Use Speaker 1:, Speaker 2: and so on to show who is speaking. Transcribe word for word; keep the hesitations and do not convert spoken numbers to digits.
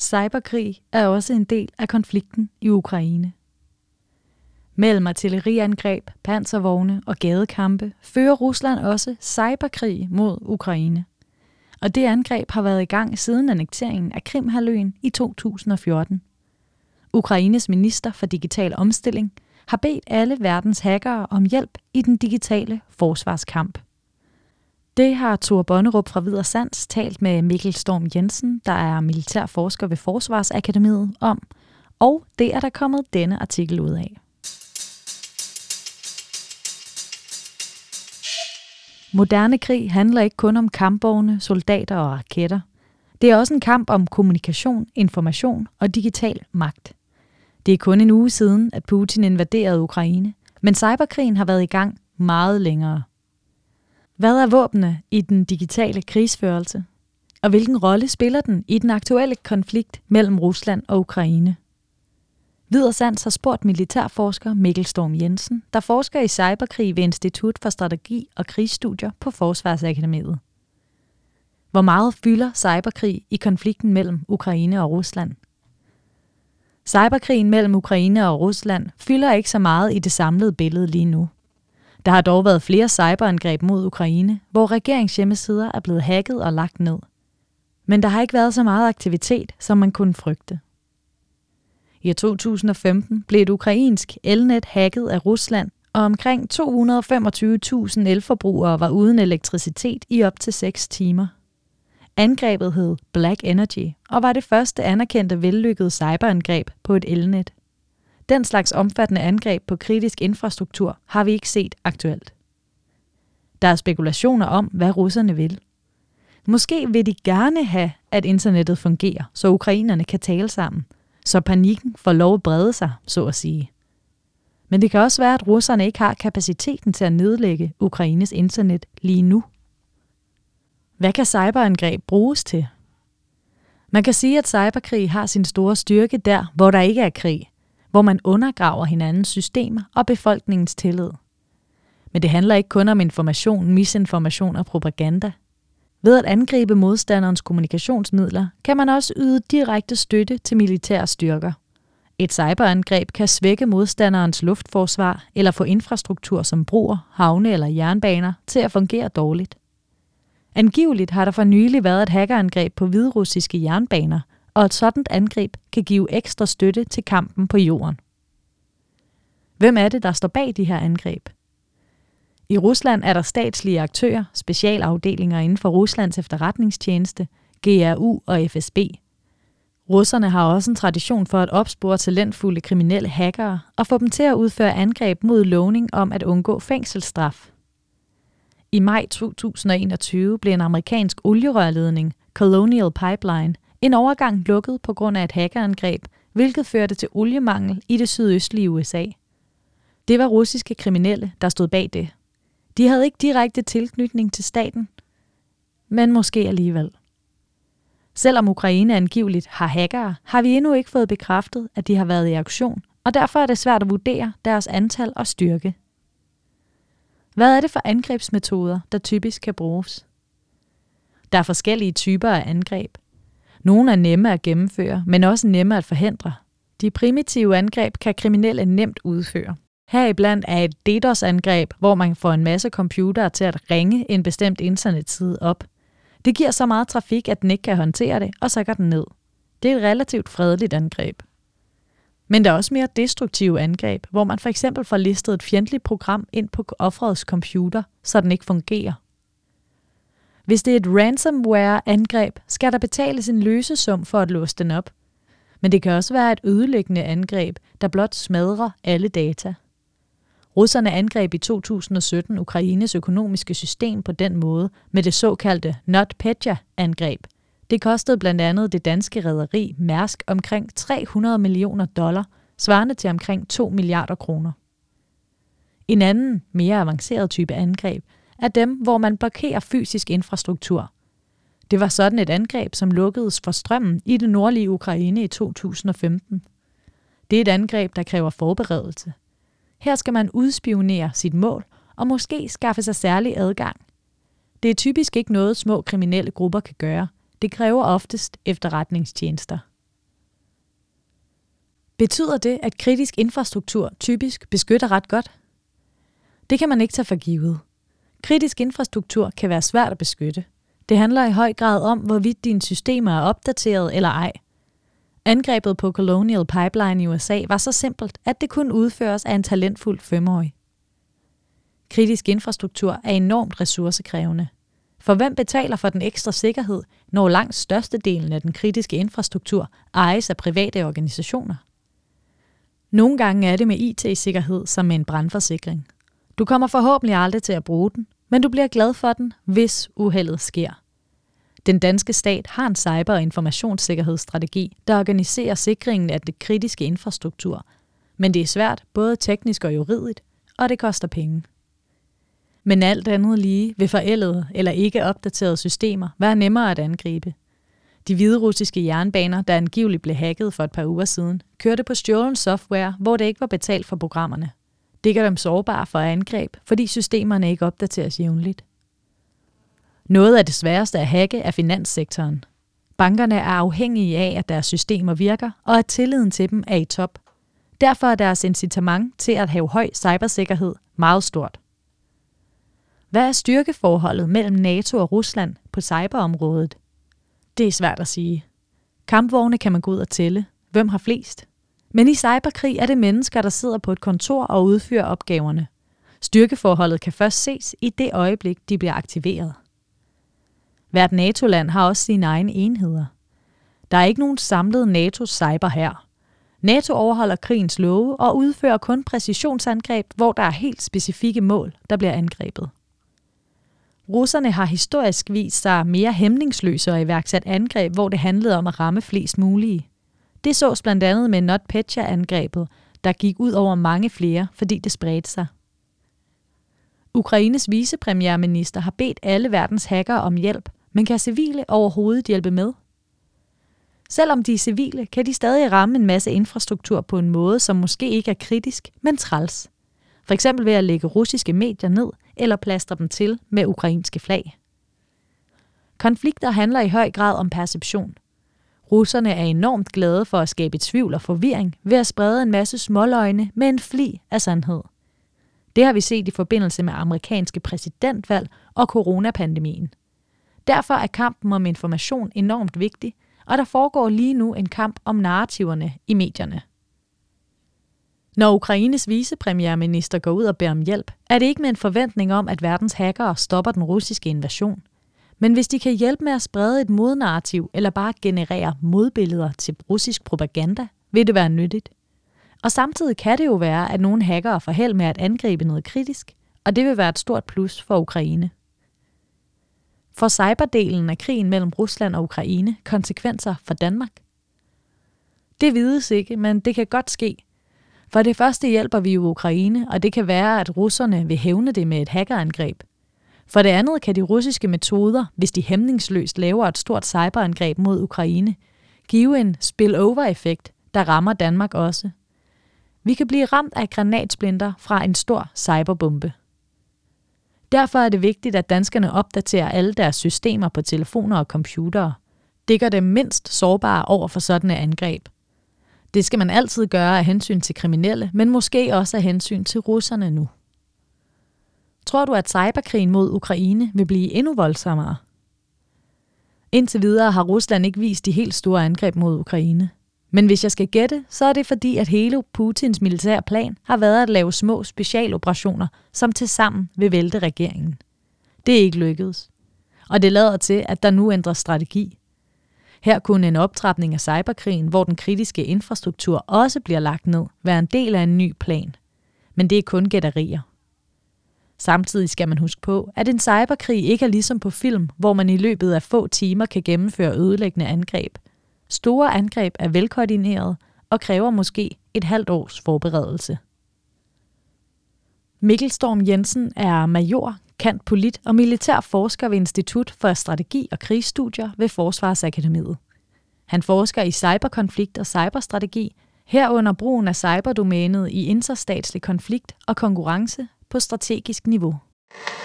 Speaker 1: Cyberkrig er også en del af konflikten i Ukraine. Mellem artilleriangreb, panservogne og gadekampe fører Rusland også cyberkrig mod Ukraine. Og det angreb har været i gang siden annekteringen af Krimhalvøen i to tusind og fjorten. Ukraines minister for digital omstilling har bedt alle verdens hackere om hjælp i den digitale forsvarskamp. Det har Thor Bonnerup fra Vidersands talt med Mikkel Storm Jensen, der er militærforsker ved Forsvarsakademiet, om, og det er der kommet denne artikel ud af. Moderne krig handler ikke kun om kampvogne, soldater og raketter. Det er også en kamp om kommunikation, information og digital magt. Det er kun en uge siden, at Putin invaderede Ukraine, men cyberkrigen har været i gang meget længere. Hvad er våbnene i den digitale krigsførelse? Og hvilken rolle spiller den i den aktuelle konflikt mellem Rusland og Ukraine? Vidersands har spurgt militærforsker Mikkel Storm Jensen, der forsker i cyberkrig ved Institut for Strategi og Krigsstudier på Forsvarsakademiet. Hvor meget fylder cyberkrig i konflikten mellem Ukraine og Rusland? Cyberkrigen mellem Ukraine og Rusland fylder ikke så meget i det samlede billede lige nu. Der har dog været flere cyberangreb mod Ukraine, hvor regeringshjemmesider er blevet hacket og lagt ned. Men der har ikke været så meget aktivitet, som man kunne frygte. I to tusind og femten blev et ukrainsk elnet hacket af Rusland, og omkring to hundrede og femogtyve tusind elforbrugere var uden elektricitet i op til seks timer. Angrebet hed Black Energy og var det første anerkendte vellykkede cyberangreb på et elnet. Den slags omfattende angreb på kritisk infrastruktur har vi ikke set aktuelt. Der er spekulationer om, hvad russerne vil. Måske vil de gerne have, at internettet fungerer, så ukrainerne kan tale sammen, så panikken får lov at brede sig, så at sige. Men det kan også være, at russerne ikke har kapaciteten til at nedlægge Ukraines internet lige nu. Hvad kan cyberangreb bruges til? Man kan sige, at cyberkrig har sin store styrke der, hvor der ikke er krig, hvor man undergraver hinandens systemer og befolkningens tillid. Men det handler ikke kun om information, misinformation og propaganda. Ved at angribe modstanderens kommunikationsmidler, kan man også yde direkte støtte til militære styrker. Et cyberangreb kan svække modstanderens luftforsvar eller få infrastruktur som broer, havne eller jernbaner til at fungere dårligt. Angiveligt har der for nylig været et hackerangreb på hviderussiske jernbaner, og et sådant angreb kan give ekstra støtte til kampen på jorden. Hvem er det, der står bag de her angreb? I Rusland er der statslige aktører, specialafdelinger inden for Ruslands efterretningstjeneste, G R U og F S B. Russerne har også en tradition for at opspore talentfulde kriminelle hackere og få dem til at udføre angreb mod lovning om at undgå fængselsstraf. I maj to tusind og enogtyve blev en amerikansk olierørledning, Colonial Pipeline, en overgang lukket på grund af et hackerangreb, hvilket førte til oliemangel i det sydøstlige U S A. Det var russiske kriminelle, der stod bag det. De havde ikke direkte tilknytning til staten, men måske alligevel. Selvom Ukraine angiveligt har hackere, har vi endnu ikke fået bekræftet, at de har været i aktion, og derfor er det svært at vurdere deres antal og styrke. Hvad er det for angrebsmetoder, der typisk kan bruges? Der er forskellige typer af angreb. Nogle er nemme at gennemføre, men også nemme at forhindre. De primitive angreb kan kriminelle nemt udføre. Heriblandt er et DDoS-angreb, hvor man får en masse computere til at ringe en bestemt internetside op. Det giver så meget trafik, at den ikke kan håndtere det, og så går den ned. Det er et relativt fredeligt angreb. Men der er også mere destruktive angreb, hvor man for eksempel får listet et fjendtligt program ind på offerets computer, så den ikke fungerer. Hvis det er et ransomware-angreb, skal der betales en løsesum for at låse den op. Men det kan også være et ødelæggende angreb, der blot smadrer alle data. Russerne angreb i to tusind og sytten Ukraines økonomiske system på den måde med det såkaldte NotPetya-angreb. Det kostede blandt andet det danske rederi Mærsk omkring tre hundrede millioner dollar, svarende til omkring to milliarder kroner. En anden, mere avanceret type angreb er dem, hvor man blokerer fysisk infrastruktur. Det var sådan et angreb, som lukkedes for strømmen i det nordlige Ukraine i to tusind og femten. Det er et angreb, der kræver forberedelse. Her skal man udspionere sit mål og måske skaffe sig særlig adgang. Det er typisk ikke noget, små kriminelle grupper kan gøre. Det kræver oftest efterretningstjenester. Betyder det, at kritisk infrastruktur typisk beskytter ret godt? Det kan man ikke tage for givet. Kritisk infrastruktur kan være svært at beskytte. Det handler i høj grad om, hvorvidt dine systemer er opdateret eller ej. Angrebet på Colonial Pipeline i U S A var så simpelt, at det kunne udføres af en talentfuld femårig. Kritisk infrastruktur er enormt ressourcekrævende. For hvem betaler for den ekstra sikkerhed, når langt størstedelen af den kritiske infrastruktur ejes af private organisationer? Nogle gange er det med I T-sikkerhed som med en brandforsikring. Du kommer forhåbentlig aldrig til at bruge den, men du bliver glad for den, hvis uheldet sker. Den danske stat har en cyber- og informationssikkerhedsstrategi, der organiserer sikringen af det kritiske infrastruktur. Men det er svært, både teknisk og juridisk, og det koster penge. Men alt andet lige vil forældede eller ikke opdaterede systemer være nemmere at angribe. De hviderussiske jernbaner, der angiveligt blev hacket for et par uger siden, kørte på stjålen software, hvor det ikke var betalt for programmerne. Det gør dem sårbare for angreb, fordi systemerne ikke opdateres jævnligt. Noget af det sværeste at hacke er finanssektoren. Bankerne er afhængige af, at deres systemer virker, og at tilliden til dem er i top. Derfor er deres incitament til at have høj cybersikkerhed meget stort. Hvad er styrkeforholdet mellem NATO og Rusland på cyberområdet? Det er svært at sige. Kampvogne kan man gå ud og tælle. Hvem har flest? Men i cyberkrig er det mennesker, der sidder på et kontor og udfører opgaverne. Styrkeforholdet kan først ses i det øjeblik, de bliver aktiveret. Hvert NATO-land har også sine egne enheder. Der er ikke nogen samlet NATO-cyberhær. NATO overholder krigens love og udfører kun præcisionsangreb, hvor der er helt specifikke mål, der bliver angrebet. Russerne har historisk vist sig mere hæmningsløse og iværksat angreb, hvor det handlede om at ramme flest mulige. Det sås blandt andet med NotPetya-angrebet, der gik ud over mange flere, fordi det spredte sig. Ukraines vicepremierminister har bedt alle verdens hackere om hjælp, men kan civile overhovedet hjælpe med? Selvom de er civile, kan de stadig ramme en masse infrastruktur på en måde, som måske ikke er kritisk, men træls. For eksempel ved at lægge russiske medier ned eller plastre dem til med ukrainske flag. Konflikter handler i høj grad om perception. Russerne er enormt glade for at skabe tvivl og forvirring ved at sprede en masse småløgne med en flig af sandhed. Det har vi set i forbindelse med amerikanske præsidentvalg og coronapandemien. Derfor er kampen om information enormt vigtig, og der foregår lige nu en kamp om narrativerne i medierne. Når Ukraines vicepremierminister går ud og beder om hjælp, er det ikke med en forventning om, at verdens hackere stopper den russiske invasion. Men hvis de kan hjælpe med at sprede et modnarrativ eller bare generere modbilleder til russisk propaganda, vil det være nyttigt. Og samtidig kan det jo være, at nogle hackere får held med at angribe noget kritisk, og det vil være et stort plus for Ukraine. For cyberdelen af krigen mellem Rusland og Ukraine konsekvenser for Danmark? Det vides ikke, men det kan godt ske. For det første hjælper vi jo Ukraine, og det kan være, at russerne vil hævne det med et hackerangreb. For det andet kan de russiske metoder, hvis de hæmningsløst laver et stort cyberangreb mod Ukraine, give en spillover-effekt, der rammer Danmark også. Vi kan blive ramt af granatsplinter fra en stor cyberbombe. Derfor er det vigtigt, at danskerne opdaterer alle deres systemer på telefoner og computere. Det gør dem mindst sårbare over for sådanne angreb. Det skal man altid gøre af hensyn til kriminelle, men måske også af hensyn til russerne nu. Tror du, at cyberkrigen mod Ukraine vil blive endnu voldsommere? Indtil videre har Rusland ikke vist de helt store angreb mod Ukraine. Men hvis jeg skal gætte, så er det fordi, at hele Putins militære plan har været at lave små specialoperationer, som tilsammen vil vælte regeringen. Det er ikke lykkedes. Og det lader til, at der nu ændres strategi. Her kunne en optrapning af cyberkrigen, hvor den kritiske infrastruktur også bliver lagt ned, være en del af en ny plan. Men det er kun gætterier. Samtidig skal man huske på, at en cyberkrig ikke er ligesom på film, hvor man i løbet af få timer kan gennemføre ødelæggende angreb. Store angreb er velkoordineret og kræver måske et halvt års forberedelse. Mikkel Storm Jensen er major, cand. Polit og militær forsker ved Institut for Strategi og Krigsstudier ved Forsvarsakademiet. Han forsker i cyberkonflikt og cyberstrategi, herunder brugen af cyberdomænet i interstatslig konflikt og konkurrence på strategisk niveau.